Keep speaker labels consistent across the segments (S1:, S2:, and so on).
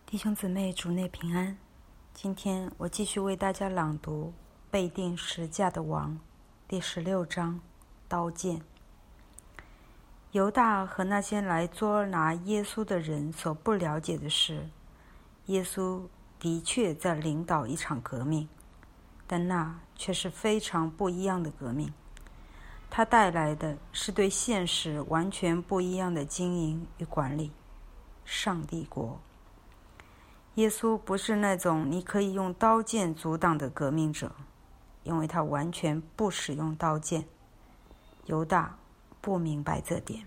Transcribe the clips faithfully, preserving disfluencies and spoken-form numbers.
S1: 弟兄姊妹，主内平安。今天我继续为大家朗读《被钉十架的王》第十六章，刀剑。犹大和那些来捉拿耶稣的人所不了解的是，耶稣的确在领导一场革命，但那却是非常不一样的革命。他带来的是对现实完全不一样的经营与管理，上帝国。耶稣不是那种你可以用刀剑阻挡的革命者，因为他完全不使用刀剑。犹大不明白这点。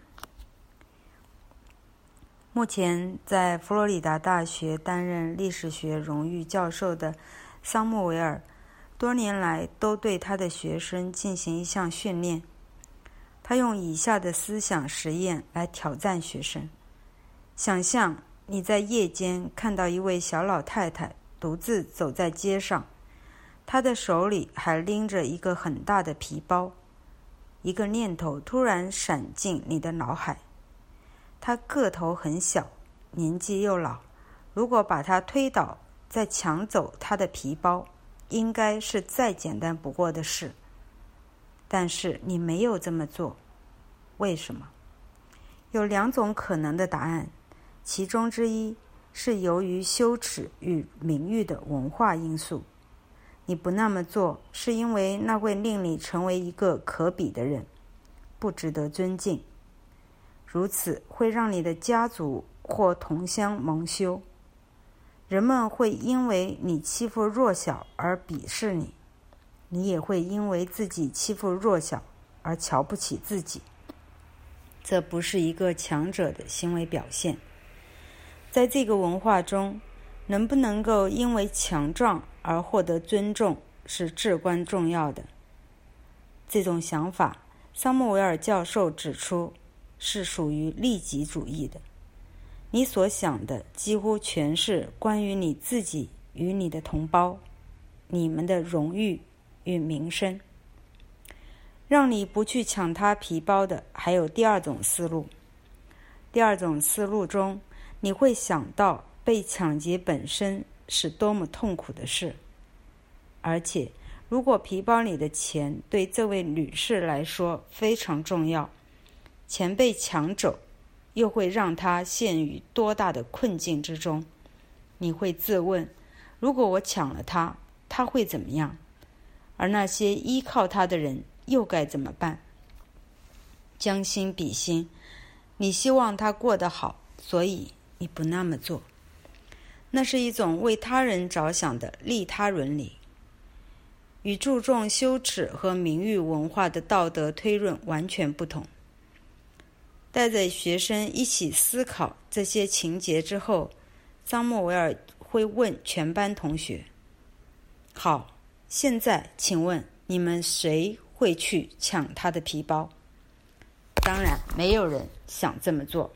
S1: 目前在佛罗里达大学担任历史学荣誉教授的桑穆维尔，多年来都对他的学生进行一项训练。他用以下的思想实验来挑战学生：想象你在夜间看到一位小老太太独自走在街上，她的手里还拎着一个很大的皮包。一个念头突然闪进你的脑海：她个头很小，年纪又老，如果把她推倒，再抢走她的皮包，应该是再简单不过的事。但是你没有这么做，为什么？有两种可能的答案。其中之一是由于羞耻与名誉的文化因素，你不那么做是因为那会令你成为一个可比的人，不值得尊敬，如此会让你的家族或同乡蒙羞。人们会因为你欺负弱小而鄙视你，你也会因为自己欺负弱小而瞧不起自己。这不是一个强者的行为表现。在这个文化中，能不能够因为强壮而获得尊重是至关重要的。这种想法，桑穆维尔教授指出，是属于利己主义的。你所想的几乎全是关于你自己与你的同胞，你们的荣誉与名声。让你不去抢他皮包的还有第二种思路。第二种思路中，你会想到被抢劫本身是多么痛苦的事，而且如果皮包里的钱对这位女士来说非常重要，钱被抢走又会让她陷于多大的困境之中。你会自问，如果我抢了她，她会怎么样？而那些依靠她的人又该怎么办？将心比心，你希望她过得好，所以你不那么做。那是一种为他人着想的利他伦理，与注重羞耻和名誉文化的道德推论完全不同。带着学生一起思考这些情节之后，桑穆维尔会问全班同学：好，现在请问你们谁会去抢他的皮包？当然没有人想这么做。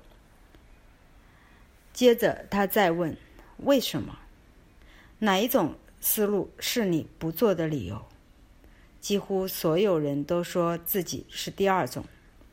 S1: 接着他再问，为什么？哪一种思路是你不做的理由？几乎所有人都说自己是第二种。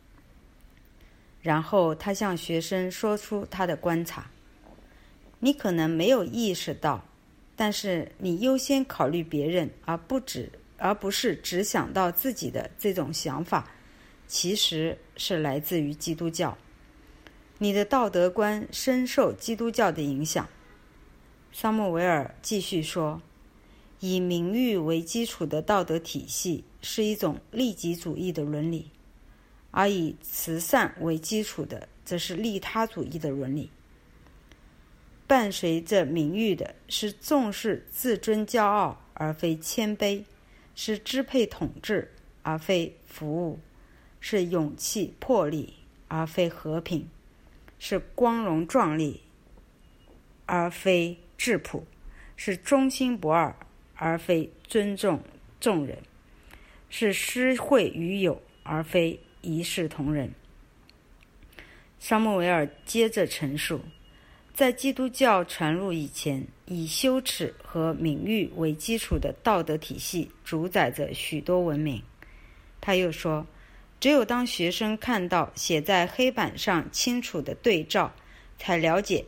S1: 然后他向学生说出他的观察：你可能没有意识到，但是你优先考虑别人而不只而不是只想到自己的这种想法，其实是来自于基督教。你的道德观深受基督教的影响。桑穆维尔继续说，以名誉为基础的道德体系是一种利己主义的伦理，而以慈善为基础的则是利他主义的伦理。伴随着名誉的是重视自尊骄傲而非谦卑，是支配统治而非服务，是勇气魄力而非和平，是光荣壮丽而非质朴，是忠心不二而非尊重众人，是施惠于友而非一视同仁。桑穆维尔接着陈述，在基督教传入以前，以羞耻和名誉为基础的道德体系主宰着许多文明。他又说，只有当学生看到写在黑板上清楚的对照，才了解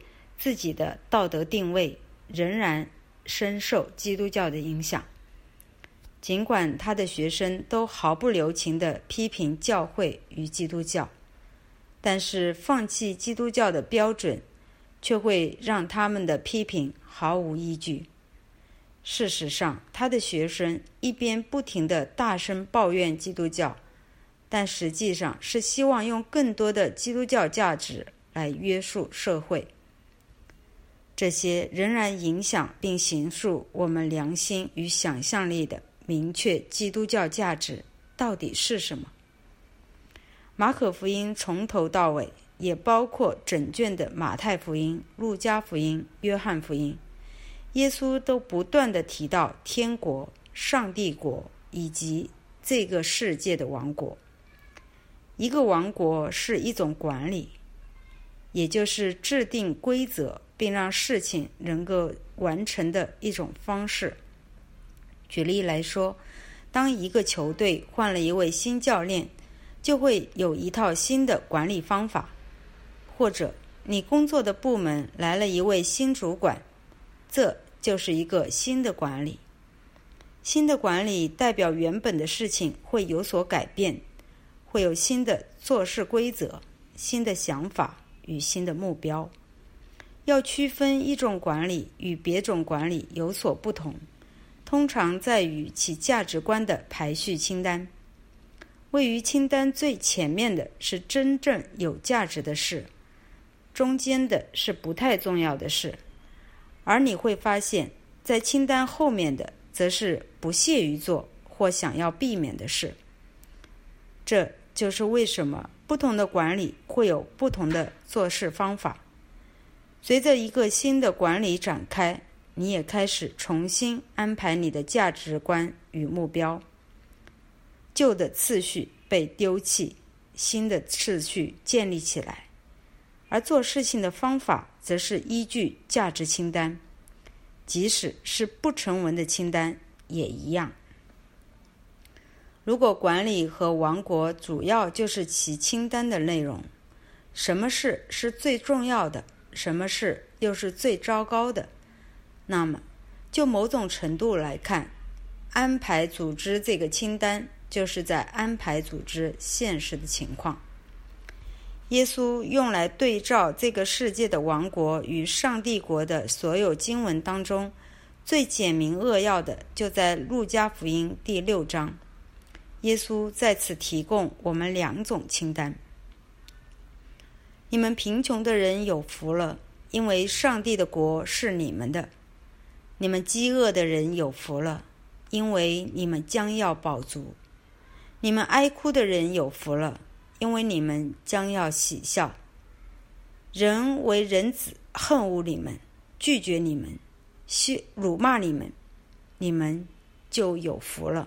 S1: 自己的道德定位仍然深受基督教的影响。尽管他的学生都毫不留情地批评教会与基督教，但是放弃基督教的标准却会让他们的批评毫无依据。事实上，他的学生一边不停地大声抱怨基督教，但实际上是希望用更多的基督教价值来约束社会。这些仍然影响并形塑我们良心与想象力的明确基督教价值到底是什么？马可福音从头到尾，也包括整卷的马太福音、路加福音、约翰福音，耶稣都不断地提到天国、上帝国以及这个世界的王国。一个王国是一种管理，也就是制定规则并让事情能够完成的一种方式。举例来说，当一个球队换了一位新教练，就会有一套新的管理方法，或者你工作的部门来了一位新主管，这就是一个新的管理。新的管理代表原本的事情会有所改变，会有新的做事规则、新的想法与新的目标。要区分一种管理与别种管理有所不同，通常在于其价值观的排序清单。位于清单最前面的是真正有价值的事，中间的是不太重要的事，而你会发现，在清单后面的则是不屑于做或想要避免的事。这就是为什么不同的管理会有不同的做事方法。随着一个新的管理展开，你也开始重新安排你的价值观与目标。旧的次序被丢弃，新的次序建立起来，而做事情的方法则是依据价值清单，即使是不成文的清单也一样。如果管理和王国主要就是其清单的内容，什么事是最重要的，什么事又是最糟糕的，那么就某种程度来看，安排组织这个清单就是在安排组织现实的情况。耶稣用来对照这个世界的王国与上帝国的所有经文当中，最简明扼要的就在路加福音第六章。耶稣在此提供我们两种清单。你们贫穷的人有福了，因为上帝的国是你们的。你们饥饿的人有福了，因为你们将要饱足。你们哀哭的人有福了，因为你们将要喜笑。人为人子恨恶你们，拒绝你们，辱骂你们，你们就有福了。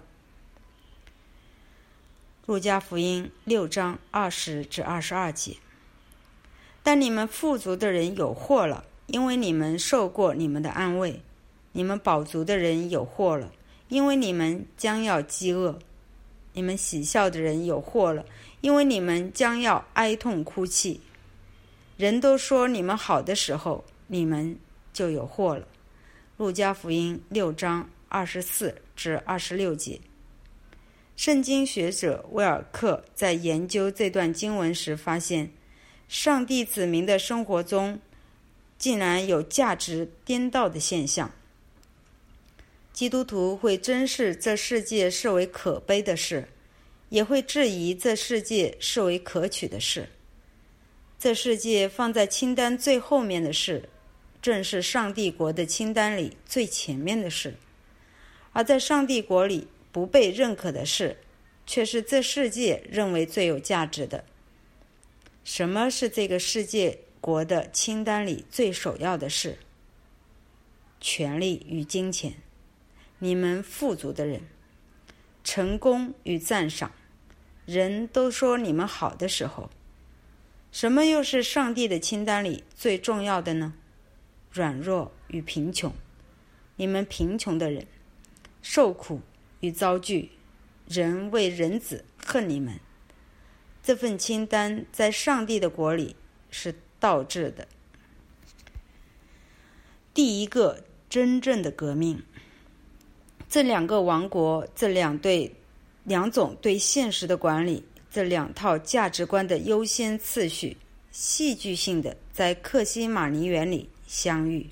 S1: 路加福音六章二十至二十二节。但你们富足的人有祸了，因为你们受过你们的安慰。你们饱足的人有祸了，因为你们将要饥饿。你们喜笑的人有祸了，因为你们将要哀痛哭泣。人都说你们好的时候，你们就有祸了。路加福音六章二十四至二十六节。圣经学者威尔克在研究这段经文时发现，上帝子民的生活中竟然有价值颠倒的现象。基督徒会珍视这世界视为可悲的事，也会质疑这世界视为可取的事。这世界放在清单最后面的事，正是上帝国的清单里最前面的事，而在上帝国里不被认可的事，却是这世界认为最有价值的。什么是这个世界国的清单里最首要的事？权力与金钱，你们富足的人，成功与赞赏，人都说你们好的时候。什么又是上帝的清单里最重要的呢？软弱与贫穷，你们贫穷的人，受苦与遭拒，人为人子恨你们。这份清单在上帝的国里是倒置的。 第一个真正的革命。这两个王国，这两对两种对现实的管理，这两套价值观的优先次序，戏剧性的在克西马尼园里相遇。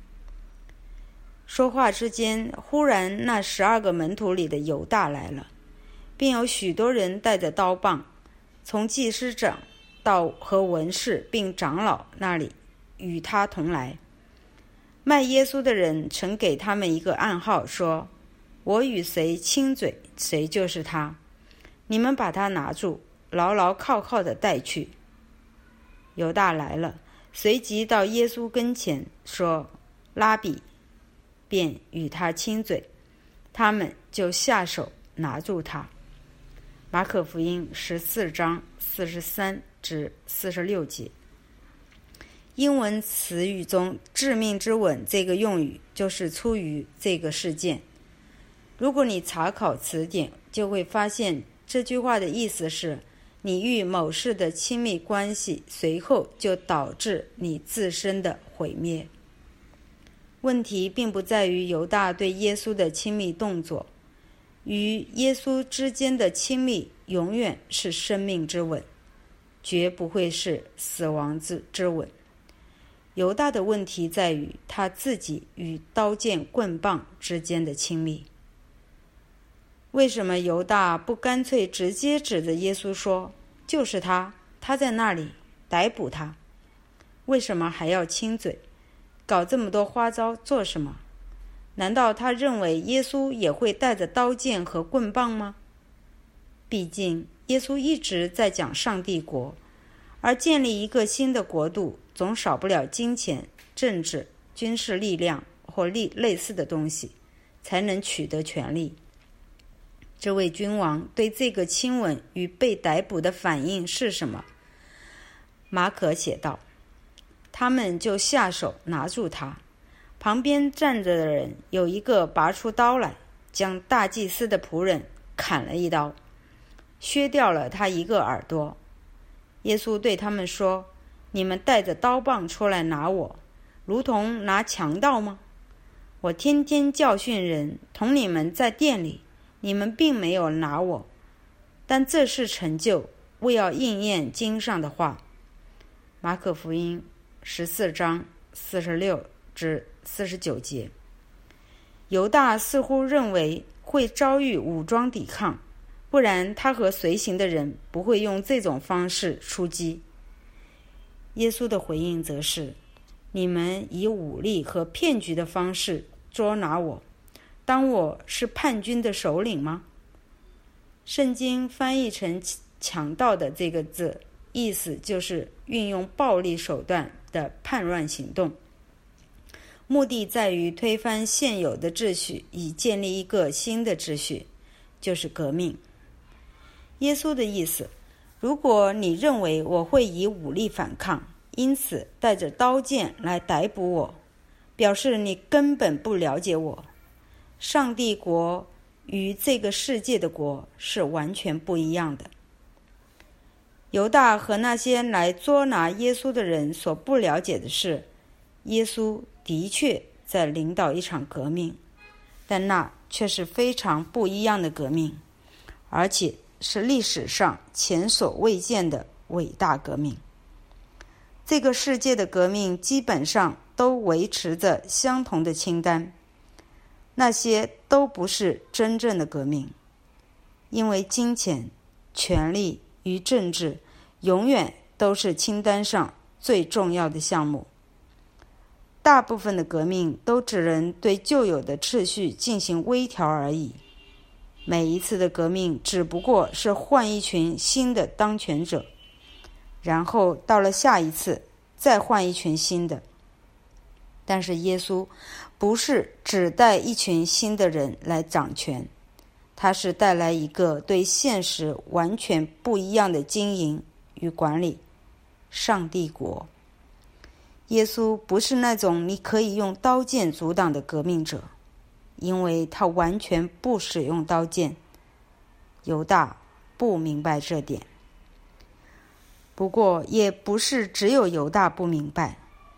S1: 说话之间，忽然那十二个门徒里的犹大来了，并有许多人带着刀棒，从祭司长到和文士并长老那里与他同来。卖耶稣的人曾给他们一个暗号，说：我与谁亲嘴，谁就是他。你们把他拿住，牢牢铐铐地带去。犹大来了，随即到耶稣跟前说：拉比，便与他亲嘴，他们就下手拿住他。马可福音十四章四十三至四十六节。英文词语中致命之吻这个用语就是出于这个事件。如果你查考词典，就会发现这句话的意思是，你与某事的亲密关系随后就导致你自身的毁灭。问题并不在于犹大对耶稣的亲密动作，与耶稣之间的亲密永远是生命之吻，绝不会是死亡之之吻。犹大的问题在于他自己与刀剑棍棒之间的亲密。为什么犹大不干脆直接指着耶稣说：就是他，他在那里，逮捕他？为什么还要亲嘴，搞这么多花招做什么？难道他认为耶稣也会带着刀剑和棍棒吗？毕竟耶稣一直在讲上帝国，而建立一个新的国度总少不了金钱、政治、军事力量或类似的东西，才能取得权力。这位君王对这个亲吻与被逮捕的反应是什么？马可写道：他们就下手拿住他，旁边站着的人有一个拔出刀来，将大祭司的仆人砍了一刀，削掉了他一个耳朵。耶稣对他们说：你们带着刀棒出来拿我，如同拿强盗吗？我天天教训人，同你们在店里，你们并没有拿我，但这是成就，为要应验经上的话。马可福音十四章四十六至四十九节。犹大似乎认为会遭遇武装抵抗，不然他和随行的人不会用这种方式出击。耶稣的回应则是：你们以武力和骗局的方式捉拿我，当我是叛军的首领吗？圣经翻译成强盗的这个字，意思就是运用暴力手段的叛乱行动，目的在于推翻现有的秩序，以建立一个新的秩序，就是革命。耶稣的意思：如果你认为我会以武力反抗，因此带着刀剑来逮捕我，表示你根本不了解我。上帝国与这个世界的国是完全不一样的。犹大和那些来捉拿耶稣的人所不了解的是，耶稣的确在领导一场革命，但那却是非常不一样的革命，而且是历史上前所未见的伟大革命。这个世界的革命基本上都维持着相同的清单，那些都不是真正的革命，因为金钱、权力与政治永远都是清单上最重要的项目。大部分的革命都只能对旧有的秩序进行微调而已，每一次的革命只不过是换一群新的当权者，然后到了下一次再换一群新的。但是耶稣不是只带一群新的人来掌权，他是带来一个对现实完全不一样的经营与管理，上帝国。耶稣不是那种你可以用刀剑阻挡的革命者，因为他完全不使用刀剑。犹大不明白这点，不过也不是只有犹大不明白。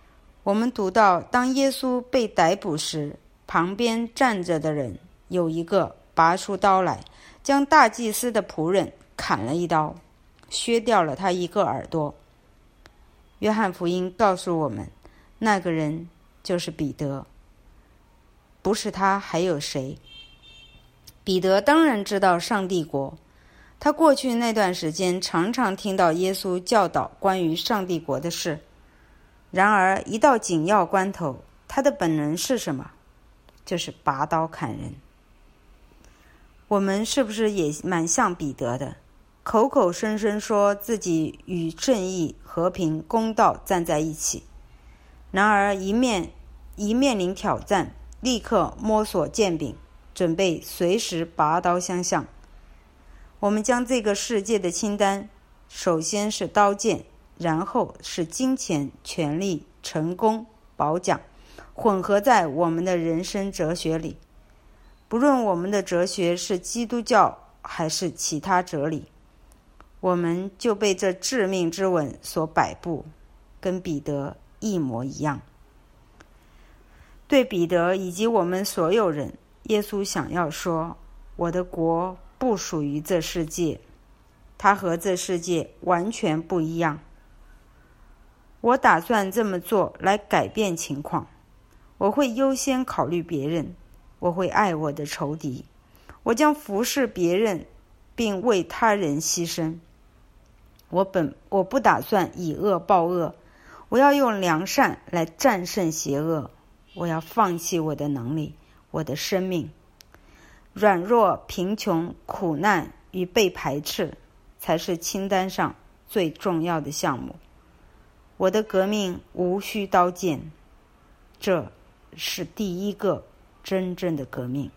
S1: 我们读到，当耶稣被逮捕时，旁边站着的人有一个拔出刀来，将大祭司的仆人砍了一刀，削掉了他一个耳朵。约翰福音告诉我们，那个人就是彼得，不是他还有谁？彼得当然知道上帝国，他过去那段时间常常听到耶稣教导关于上帝国的事。然而一到紧要关头，他的本能是什么？就是拔刀砍人。我们是不是也蛮像彼得的，口口声声说自己与正义、和平、公道站在一起，然而一面一面临挑战，立刻摸索剑柄，准备随时拔刀相向。我们将这个世界的清单，首先是刀剑，然后是金钱、权力、成功、褒奖，混合在我们的人生哲学里。不论我们的哲学是基督教还是其他哲理，我们就被这致命之吻所摆布，跟彼得一模一样。对彼得以及我们所有人，耶稣想要说，我的国不属于这世界，它和这世界完全不一样。我打算这么做来改变情况，我会优先考虑别人，我会爱我的仇敌，我将服侍别人并为他人牺牲。我本我不打算以恶报恶，我要用良善来战胜邪恶，我要放弃我的能力，我的生命。软弱、贫穷、苦难与被排斥才是清单上最重要的项目。我的革命无需刀剑，这是第一个真正的革命。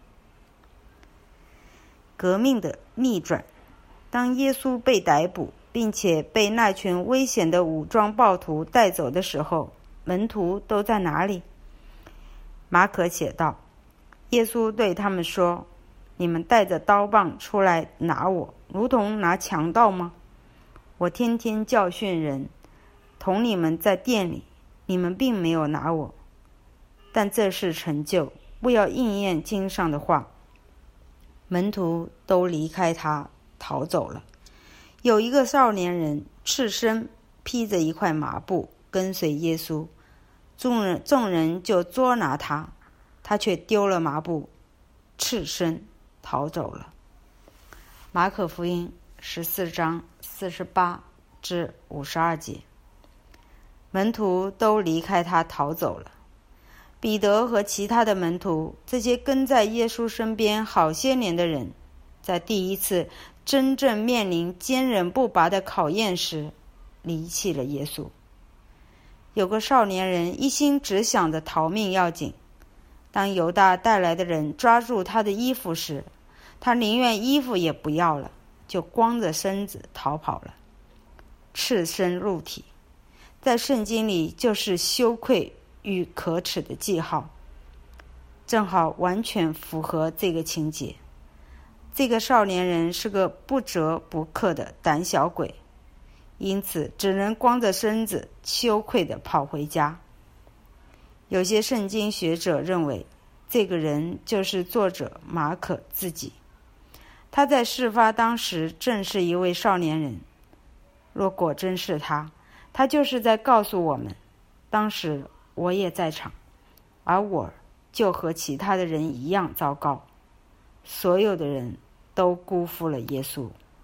S1: 革命的逆转。当耶稣被逮捕，并且被那群危险的武装暴徒带走的时候，门徒都在哪里？马可写道，耶稣对他们说，你们带着刀棒出来拿我，如同拿强盗吗？我天天教训人，同你们在店里，你们并没有拿我。但这是成就，不要应验经上的话。门徒都离开他，逃走了。有一个少年人赤身披着一块麻布跟随耶稣，众人众人就捉拿他，他却丢了麻布，赤身逃走了。马可福音十四章四十八至五十二节。门徒都离开他逃走了。彼得和其他的门徒，这些跟在耶稣身边好些年的人，在第一次真正面临坚韧不拔的考验时，离弃了耶稣。有个少年人一心只想着逃命要紧，当犹大带来的人抓住他的衣服时，他宁愿衣服也不要了，就光着身子逃跑了。赤身入体，在圣经里就是羞愧与可耻的记号，正好完全符合这个情节。这个少年人是个不折不扣的胆小鬼，因此只能光着身子羞愧地跑回家。有些圣经学者认为，这个人就是作者马可自己。他在事发当时正是一位少年人。若果真是他，他就是在告诉我们，当时我也在场，而我就和其他的人一样糟糕。所有的人都辜负了耶稣。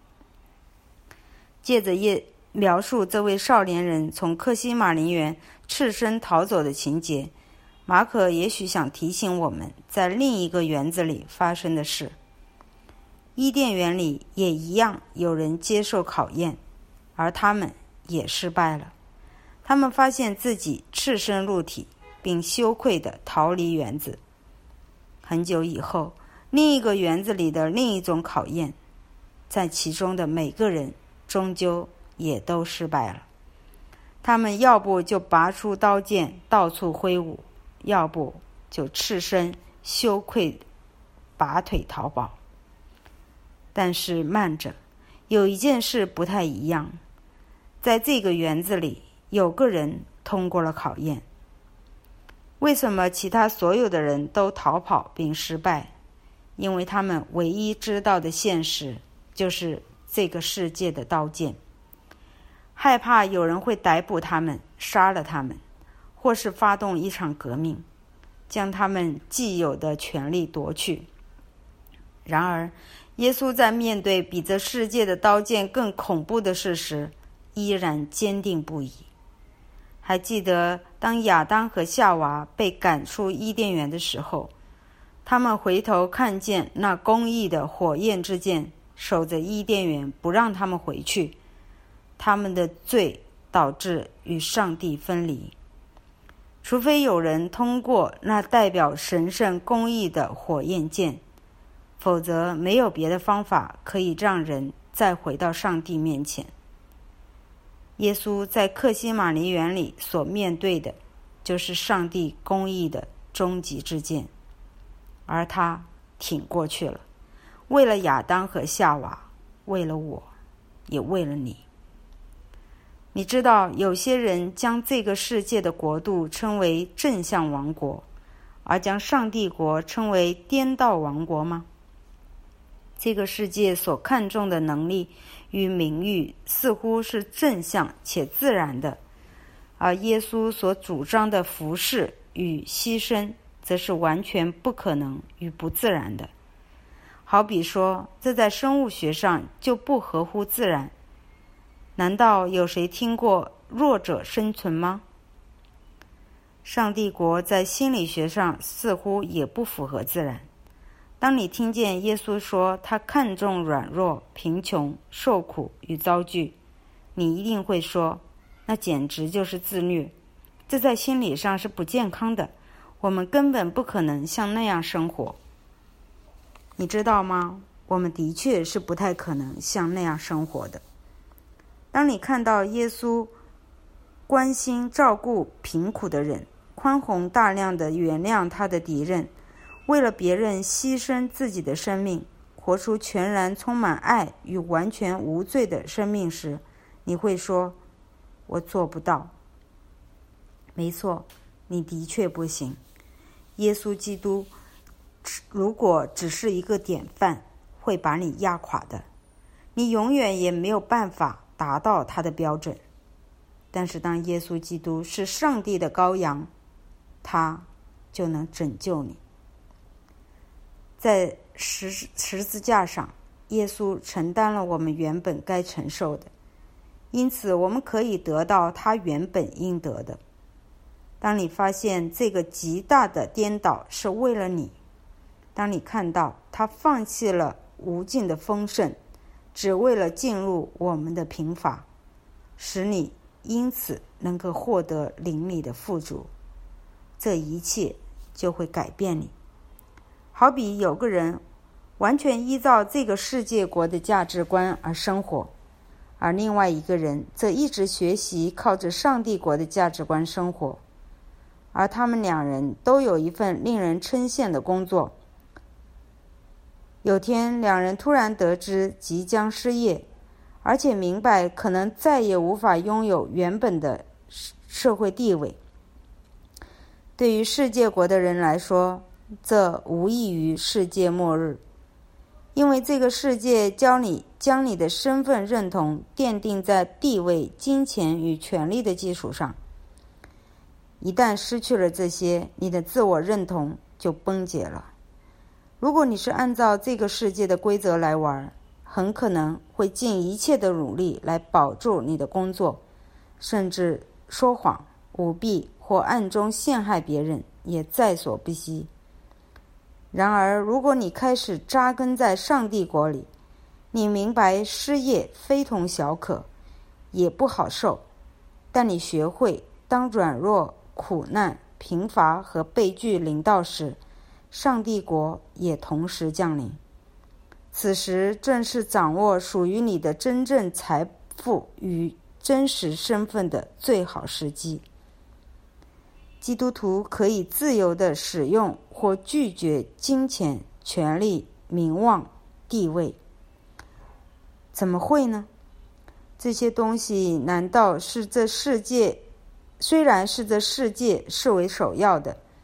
S1: 借着耶描述这位少年人从客西马尼园赤身逃走的情节，马可也许想提醒我们在另一个园子里发生的事。伊甸园里也一样有人接受考验，而他们也失败了。他们发现自己赤身露体，并羞愧地逃离园子。很久以后，另一个园子里的另一种考验，在其中的每个人终究也都失败了。他们要不就拔出刀剑到处挥舞，要不就赤身羞愧拔腿逃跑。但是慢着，有一件事不太一样。在这个园子里，有个人通过了考验， 为什么其他所有的人都逃跑并失败？因为他们唯一知道的现实就是这个世界的刀剑，害怕有人会逮捕他们，杀了他们，或是发动一场革命，将他们既有的权利夺去。然而，耶稣在面对比这世界的刀剑更恐怖的事时，依然坚定不移。还记得当亚当和夏娃被赶出伊甸园的时候，他们回头看见那公义的火焰之剑守着伊甸园，不让他们回去。他们的罪导致与上帝分离。除非有人通过那代表神圣公义的火焰剑，否则没有别的方法可以让人再回到上帝面前。耶稣在客西马尼园里所面对的，就是上帝公义的终极之剑，而他挺过去了，为了亚当和夏娃，为了我，也为了你。你知道，有些人将这个世界的国度称为正向王国，而将上帝国称为颠倒王国吗？这个世界所看重的能力与名誉似乎是正向且自然的，而耶稣所主张的服侍与牺牲则是完全不可能与不自然的。好比说，这在生物学上就不合乎自然。难道有谁听过弱者生存吗？上帝国在心理学上似乎也不符合自然。当你听见耶稣说他看重软弱、贫穷、受苦与遭拒，你一定会说，那简直就是自虐，这在心理上是不健康的，我们根本不可能像那样生活。你知道吗？我们的确是不太可能像那样生活的。当你看到耶稣关心照顾贫苦的人，宽宏大量地原谅他的敌人，为了别人牺牲自己的生命，活出全然充满爱与完全无罪的生命时，你会说，我做不到。没错，你的确不行。耶稣基督如果只是一个典范，会把你压垮的，你永远也没有办法达到他的标准。但是当耶稣基督是上帝的羔羊，他就能拯救你。在 十, 十字架上，耶稣承担了我们原本该承受的，因此我们可以得到他原本应得的。当你发现这个极大的颠倒是为了你，当你看到他放弃了无尽的丰盛，只为了进入我们的贫乏，使你因此能够获得灵里的富足，这一切就会改变你。好比有个人完全依照这个世界国的价值观而生活，而另外一个人则一直学习靠着上帝国的价值观生活，而他们两人都有一份令人称羡的工作。有天，两人突然得知即将失业，而且明白可能再也无法拥有原本的社会地位。对于世界国的人来说，这无异于世界末日，因为这个世界教你将你的身份认同奠定在地位、金钱与权力的基础上。一旦失去了这些，你的自我认同就崩解了。如果你是按照这个世界的规则来玩，很可能会尽一切的努力来保住你的工作，甚至说谎、舞弊或暗中陷害别人也在所不惜。然而，如果你开始扎根在上帝国里，你明白失业非同小可，也不好受，但你学会当软弱、苦难、贫乏和被拒临到时，上帝国也同时降临。此时正是掌握属于你的真正财富与真实身份的最好时机。基督徒可以自由地使用或拒绝金钱、权力、名望、地位。怎么会呢？这些东西难道是这世界，虽然是这世界视为首要的，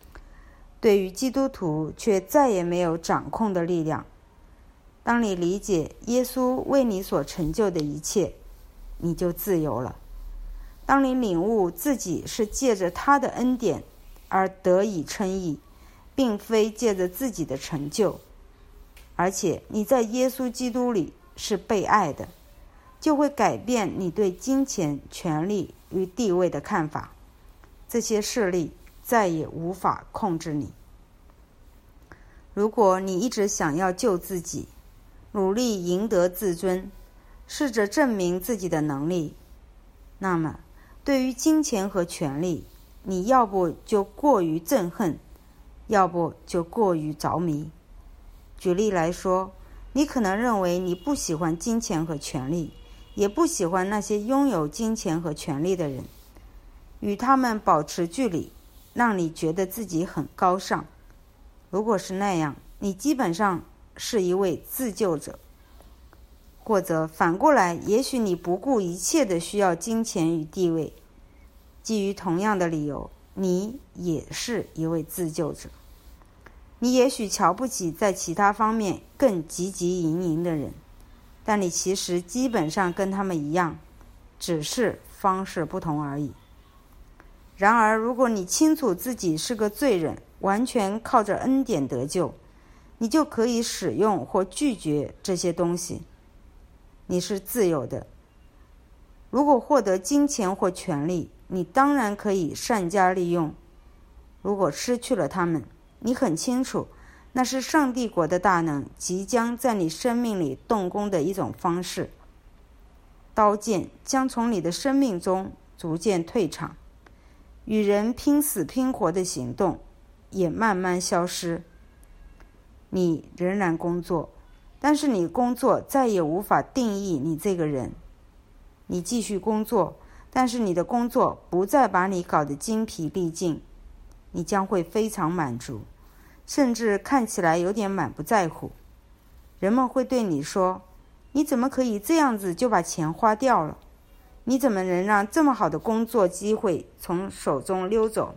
S1: 对于基督徒却再也没有掌控的力量。当你理解耶稣为你所成就的一切，你就自由了。当你领悟自己是借着他的恩典而得以称义，并非借着自己的成就，而且你在耶稣基督里是被爱的，就会改变你对金钱、权力与地位的看法。这些势力再也无法控制你。如果你一直想要救自己，努力赢得自尊，试着证明自己的能力，那么对于金钱和权力，你要不就过于憎恨，要不就过于着迷。举例来说，你可能认为你不喜欢金钱和权力，也不喜欢那些拥有金钱和权力的人，与他们保持距离，让你觉得自己很高尚。如果是那样，你基本上是一位自救者。或者反过来，也许你不顾一切的需要金钱与地位，基于同样的理由，你也是一位自救者。你也许瞧不起在其他方面更汲汲营营的人，但你其实基本上跟他们一样，只是方式不同而已。然而，如果你清楚自己是个罪人，完全靠着恩典得救，你就可以使用或拒绝这些东西。你是自由的。如果获得金钱或权力，你当然可以善加利用。如果失去了它们，你很清楚，那是上帝国的大能即将在你生命里动工的一种方式。刀剑将从你的生命中逐渐退场，与人拼死拼活的行动也慢慢消失。你仍然工作，但是你工作再也无法定义你这个人。你继续工作，但是你的工作不再把你搞得精疲力尽，你将会非常满足，甚至看起来有点满不在乎。人们会对你说，你怎么可以这样子就把钱花掉了？你怎么能让这么好的工作机会从手中溜走？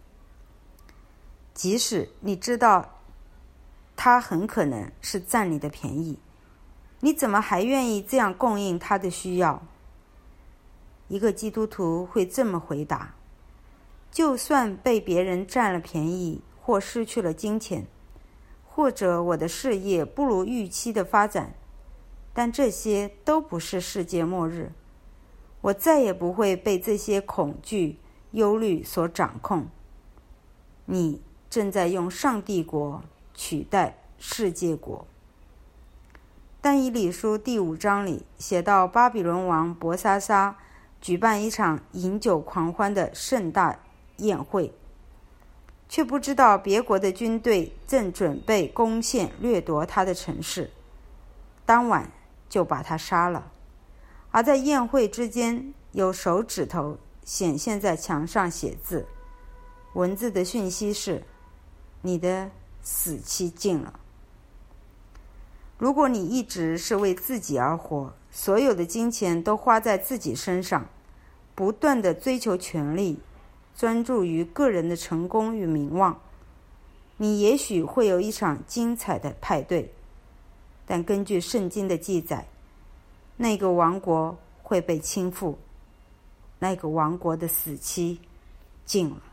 S1: 即使你知道他很可能是占你的便宜，你怎么还愿意这样供应他的需要？一个基督徒会这么回答：就算被别人占了便宜，或失去了金钱，或者我的事业不如预期的发展，但这些都不是世界末日。我再也不会被这些恐惧、忧虑所掌控。你正在用上帝国取代世界国。但以理书第五章里写到，巴比伦王伯沙撒举办一场饮酒狂欢的盛大宴会，却不知道别国的军队正准备攻陷掠夺他的城市，当晚就把他杀了。而在宴会之间，有手指头显现在墙上写字，文字的讯息是：你的死期近了。如果你一直是为自己而活，所有的金钱都花在自己身上，不断地追求权力，专注于个人的成功与名望，你也许会有一场精彩的派对，但根据圣经的记载，那个王国会被倾覆，那个王国的死期近了。